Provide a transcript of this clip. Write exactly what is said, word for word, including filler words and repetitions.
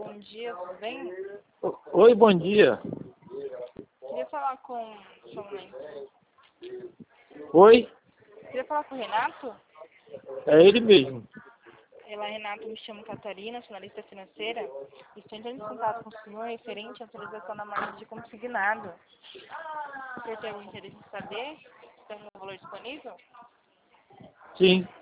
Bom dia, tudo bem? O- Oi, bom dia. Queria falar com... Só um momento. Oi, Queria falar com o Renato? é ele mesmo. Olá, Renato, me chamo Catarina, sou analista financeira. Estou entrando em contato com o senhor referente à atualização da margem de consignado. O senhor tem algum interesse em saber se tem algum valor disponível? Sim,